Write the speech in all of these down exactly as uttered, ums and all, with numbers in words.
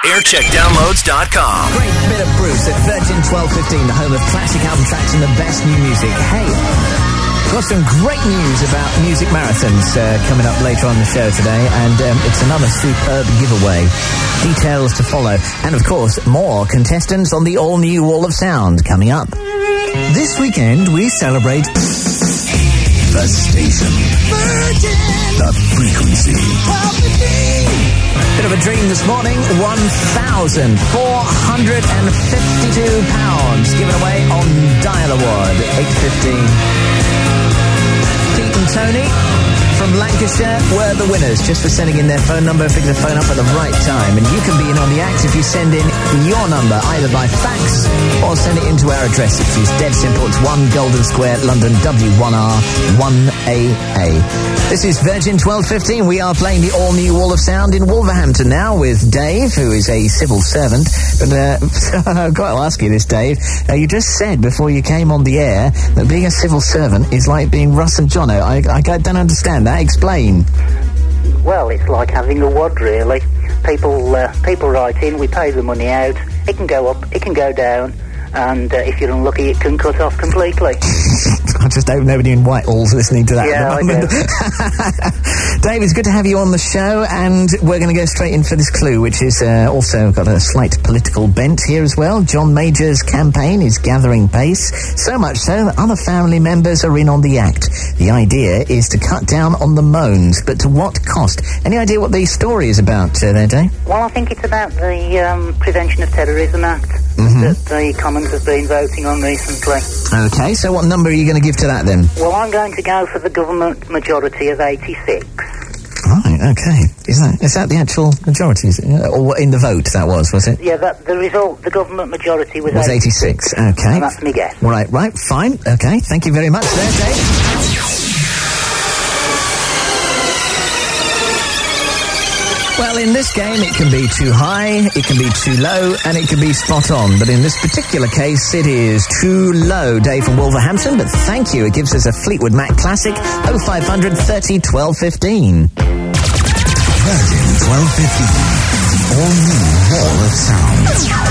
aircheck downloads dot com. Great bit of Bruce at Virgin twelve fifteen, the home of classic album tracks and the best new music. Hey, got some great news about music marathons uh, coming up later on the show today, and um, it's another superb giveaway. Details to follow, and of course, more contestants on the all-new Wall of Sound coming up. This weekend, we celebrate the station, Virgin, the frequency. Bit of a dream this morning. one thousand four hundred fifty-two pounds given away on Dial Award eight fifteen. Pete and Tony from Lancashire were the winners, just for sending in their phone number, picking the phone up at the right time. And you can be in on the act if you send in your number, either by fax or send it into our address, which is dead simple. It's one Golden Square, London, W one R one A A. This is Virgin twelve fifteen. We are playing the all-new Wall of Sound in Wolverhampton now with Dave, who is a civil servant. But uh, I've got to ask you this, Dave. Uh, you just said before you came on the air that being a civil servant is like being Russ and Jono. I, I don't understand that. Explain. Well, it's like having a wad, really. People uh, people write in, we pay the money out. It can go up, it can go down, and uh, if you're unlucky, it can cut off completely. I just hope nobody in Whitehall's listening to that yeah, at the moment. I do. Dave, it's good to have you on the show, and we're going to go straight in for this clue, which is uh, also got a slight political bent here as well. John Major's campaign is gathering pace, so much so that other family members are in on the act. The idea is to cut down on the moans, but to what cost? Any idea what the story is about uh, there, Dave? Well, I think it's about the um, Prevention of Terrorism Act mm-hmm. that the Commons have been voting on recently. OK, so what number are you going to give to that, then? Well, I'm going to go for the government majority of eighty-six. Right, OK. Is that is that the actual majority? Is it? Or in the vote, that was, was it? Yeah, that, the result, the government majority was, was eighty-six. eighty-six, OK. And that's me guess. Right, right, fine. OK, thank you very much there, Dave. Well, in this game, it can be too high, it can be too low, and it can be spot on. But in this particular case, it is too low. Dave from Wolverhampton, but thank you. It gives us a Fleetwood Mac classic, oh five hundred thirty twelve fifteen. Virgin twelve fifteen, the all-new Wall of Sound.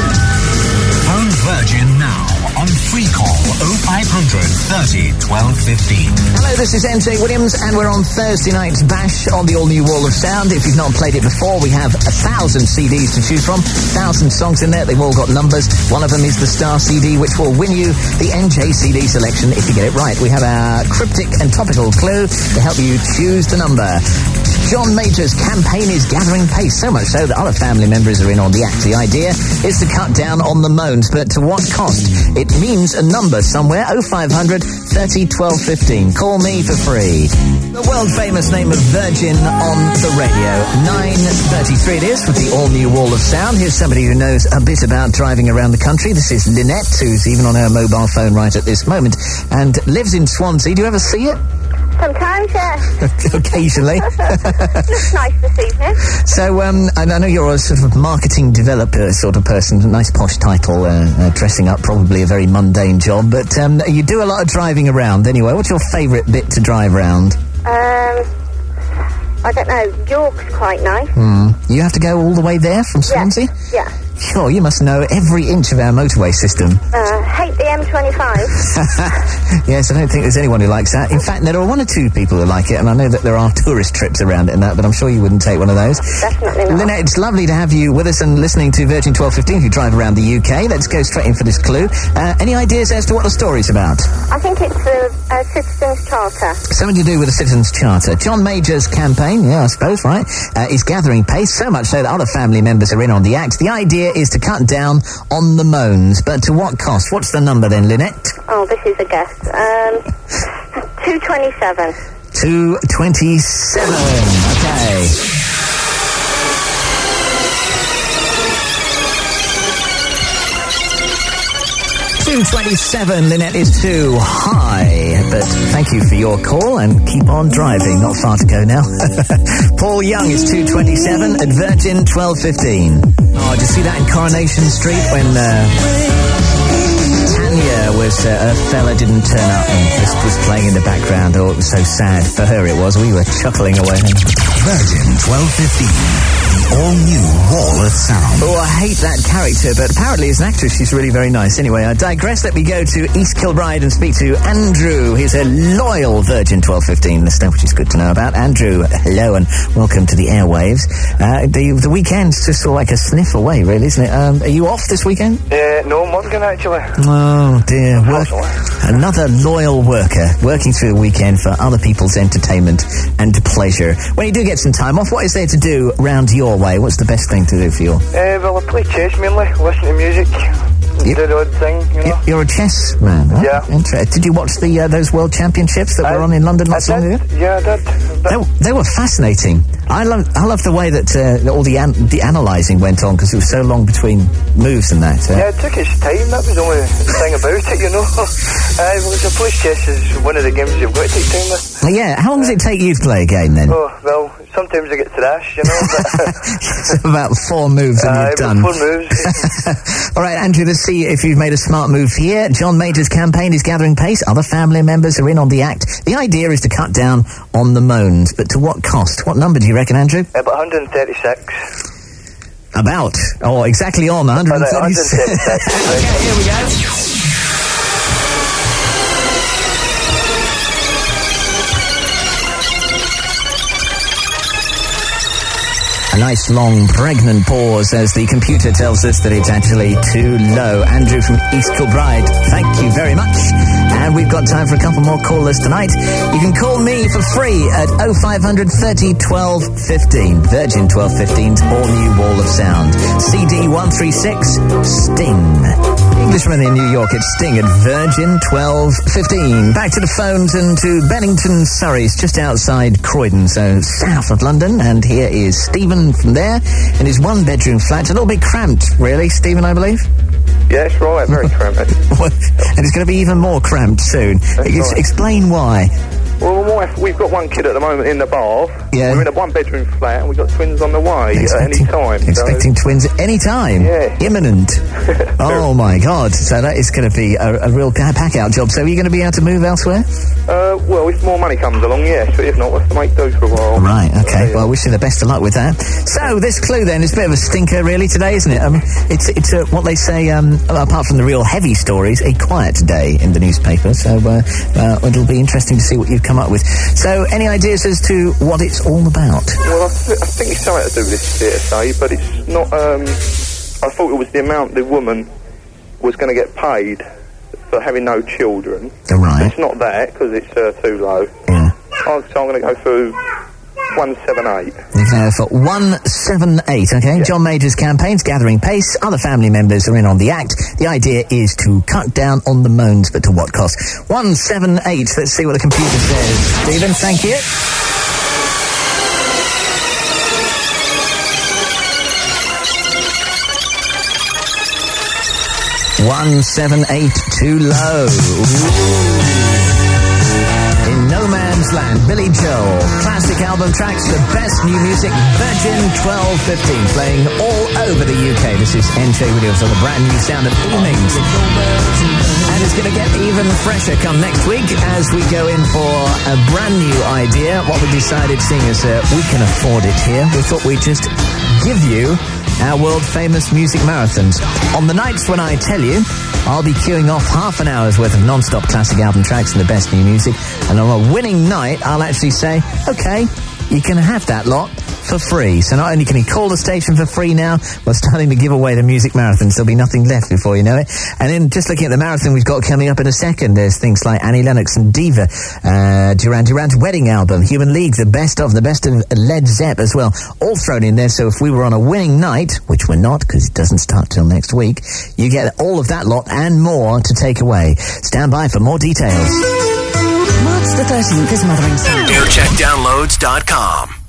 Phone Virgin now on free call oh five hundred thirty twelve fifteen. Hello, this is N J Williams, and we're on Thursday night's bash on the all-new Wall of Sound. If you've not played it before, we have a thousand C Ds to choose from, thousand songs in there. They've all got numbers. One of them is the Star C D, which will win you the N J C D selection if you get it right. We have our cryptic and topical clue to help you choose the number. John Major's campaign is gathering pace, so much so that other family members are in on the act. The idea is to cut down on the moans, but to what cost? It means a number somewhere, oh five hundred thirty twelve fifteen. Call me for free. The world-famous name of Virgin on the radio. nine thirty-three it is with the all-new Wall of Sound. Here's somebody who knows a bit about driving around the country. This is Lynette, who's even on her mobile phone right at this moment, and lives in Swansea. Do you ever see it? Sometimes, yeah. Occasionally. Looks nice this evening. So, um, and I know you're a sort of marketing developer sort of person, a nice posh title, uh, uh, dressing up, probably a very mundane job, but um, you do a lot of driving around anyway. What's your favourite bit to drive around? Um, I don't know. York's quite nice. Mm. You have to go all the way there from Swansea? Yeah. yeah. Sure, you must know every inch of our motorway system. Uh, hate the M twenty-five. Yes, I don't think there's anyone who likes that. In fact, there are one or two people who like it, and I know that there are tourist trips around it and that, but I'm sure you wouldn't take one of those. Definitely not. Lynette, it's lovely to have you with us and listening to Virgin twelve fifteen, who drive around the U K. Let's go straight in for this clue. Uh, any ideas as to what the story's about? I think it's the uh, Citizens' Charter. Something to do with the Citizens' Charter. John Major's campaign, yeah, I suppose, right, uh, is gathering pace, so much so that other family members are in on the act. The idea is to cut down on the moans, but to what cost? What's the number then, Lynette? Oh, this is a guess. Um, two twenty-seven. two twenty-seven, okay. two twenty-seven, Lynette, is too high, but thank you for your call and keep on driving. Not far to go now. Paul Young is two twenty-seven at Virgin twelve fifteen. Oh, did you see that in Coronation Street when uh, Tanya was uh, a fella didn't turn up and this was playing in the background. Oh, it was so sad. For her it was. We were chuckling away. Virgin twelve fifteen, the all-new Wall of Sound. Oh, I hate that character, but apparently as an actress she's really very nice. Anyway, I digress. Let me go to East Kilbride and speak to Andrew. He's a loyal Virgin twelve fifteen listener, which is good to know about. Andrew, hello and welcome to the airwaves. Uh, the, the weekend's just sort of like a sniff away, really, isn't it? Um, are you off this weekend? Uh, no, I'm working, actually. Oh, dear. Work, another loyal worker, working through the weekend for other people's entertainment and pleasure. When you do get some time off, what is there to do round your way? What's the best thing to do for you? Uh, well, I play chess mainly, listen to music, you, do the odd thing, you know. You're a chess man, huh? Yeah. Inter- did you watch the uh, those World Championships that I, were on in London not so long ago? Yeah, I did. They, they were fascinating. I love I love the way that uh, all the an- the analysing went on because it was so long between moves and that. Uh. Yeah, it took its time. That was the only thing about it, you know. Uh, well, I play chess is one of the games you've got to take time with. Well, yeah, how long does it take you to play a game then? Oh, well, sometimes I get thrashed, you know. But it's about four moves and uh, you've done. Four moves. All right, Andrew, let's see if you've made a smart move here. John Major's campaign is gathering pace. Other family members are in on the act. The idea is to cut down on the moans, but to what cost? What number do you reckon, Andrew? About one hundred thirty-six. About. Oh, exactly on one hundred thirty-six. one hundred thirty-six. Okay, here we go. A nice long pregnant pause as the computer tells us that it's actually too low. Andrew from East Kilbride, thank you very much. And we've got time for a couple more callers tonight. You can call me for free at oh five hundred thirty twelve fifteen. Virgin twelve fifteen's all-new Wall of Sound. C D one three six, Sting. Englishman in New York, it's Sting at Virgin twelve fifteen. Back to the phones and to Bennington, Surrey. It's just outside Croydon, so south of London. And here is Stephen from there in his one-bedroom flat. A little bit cramped, really, Stephen, I believe? Yes, right, very cramped. And it's going to be even more cramped soon. Ex- right. Explain why. Well, my wife, we've got one kid at the moment in the bath. Yeah. We're in a one-bedroom flat and we've got twins on the way expecting, at any time. Expecting so. twins at any time? Yeah. Imminent. Oh, my God. So that is going to be a, a real pack-out job. So are you going to be able to move elsewhere? Uh, well, if more money comes along, yes. But if not, we'll have to make do for a while. Right, okay. Yeah. Well, I wish you the best of luck with that. So this clue, then, is a bit of a stinker, really, today, isn't it? Um, it's it's uh, what they say, um, apart from the real heavy stories, a quiet day in the newspaper. So uh, uh, it'll be interesting to see what you've come up with. So any ideas as to what it's all about? Well, I, th- I think it's something to do with this C S A, but it's not... Um, I thought it was the amount the woman was going to get paid for having no children. Right. It's not that, because it's uh, too low. Yeah. Oh, so I'm going to go for one seven eight. You can go for one seven eight, okay? Yeah. John Major's campaign's gathering pace. Other family members are in on the act. The idea is to cut down on the moans, but to what cost? one seven eight. Let's see what the computer says. Stephen, thank you. one seven eight, too low. Ooh. In No Man's Land, Billy Joel. Classic album tracks, the best new music, Virgin twelve fifteen, playing all over the U K. This is N J Williams on the brand new sound of evenings. And it's going to get even fresher come next week as we go in for a brand new idea. What we decided, seeing as uh, we can afford it here, we thought we'd just give you our world-famous music marathons. On the nights when I tell you, I'll be queuing off half an hour's worth of non-stop classic album tracks and the best new music. And on a winning night, I'll actually say, okay, you can have that lot for free. So not only can you call the station for free now, we're starting to give away the music marathons. There'll be nothing left before you know it. And then just looking at the marathon we've got coming up in a second, there's things like Annie Lennox and Diva, uh, Duran Duran's wedding album, Human League, the best of, the best of Led Zepp as well, all thrown in there. So if we were on a winning night, which we're not because it doesn't start till next week, you get all of that lot and more to take away. Stand by for more details. March the thirteenth is Mothering Sunday. aircheck downloads dot com